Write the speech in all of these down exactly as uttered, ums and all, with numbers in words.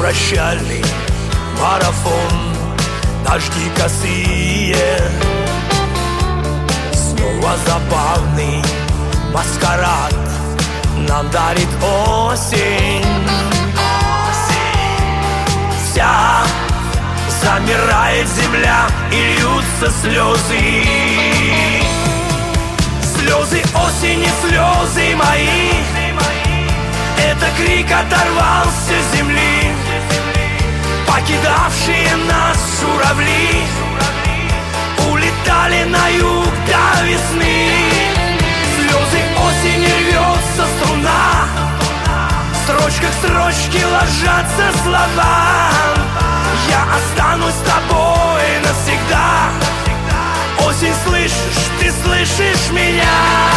прощальный марафон, дожди косые, снова забавный маскарад нам дарит осень. Вся замирает земля и льются слезы, слезы осени, слезы мои. Это крик оторвался с земли, покидавшие нас журавли улетали на юг до весны. Слезы осени рвется струна, в строчках строчки ложатся слова. Я останусь с тобой навсегда. Осень, слышишь, ты слышишь меня?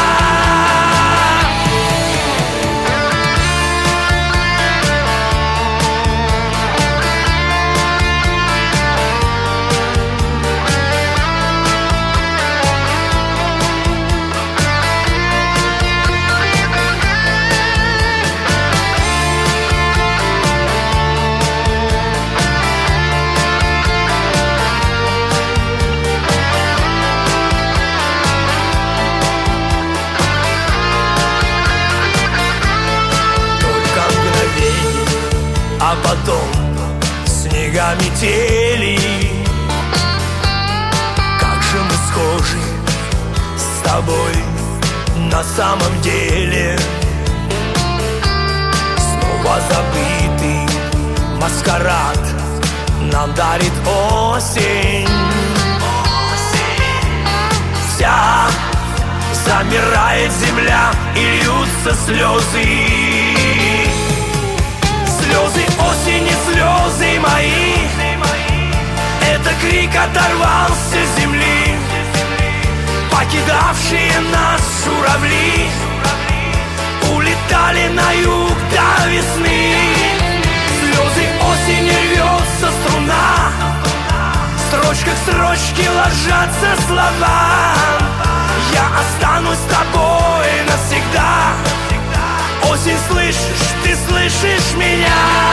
А потом снега метели. Как же мы схожи с тобой на самом деле. Снова забытый маскарад нам дарит осень. Вся замирает земля и льются слезы. Слезы осени, слезы мои. Это крик оторвался с земли, покидавшие нас журавли улетали на юг до весны. Слезы осени рвется струна, в строчках строчки ложатся слова. Я останусь с тобой навсегда. Осень, слышишь, ты слышишь меня?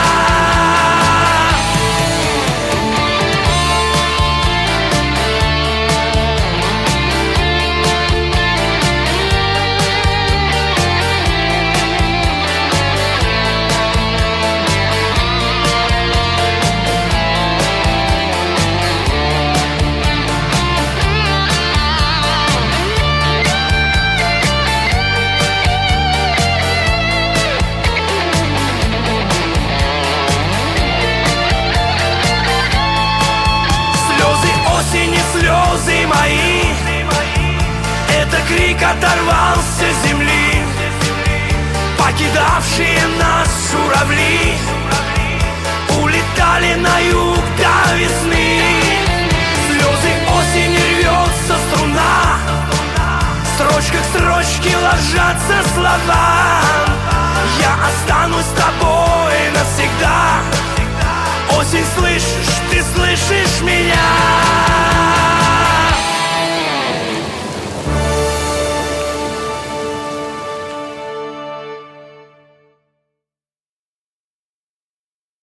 Слезы мои. Это крик оторвался с земли, покидавшие нас журавли улетали на юг до весны. Слезы осени рвется струна, в строчках строчки ложатся слова. Я останусь с тобой навсегда. Осень, слышишь, ты слышишь меня?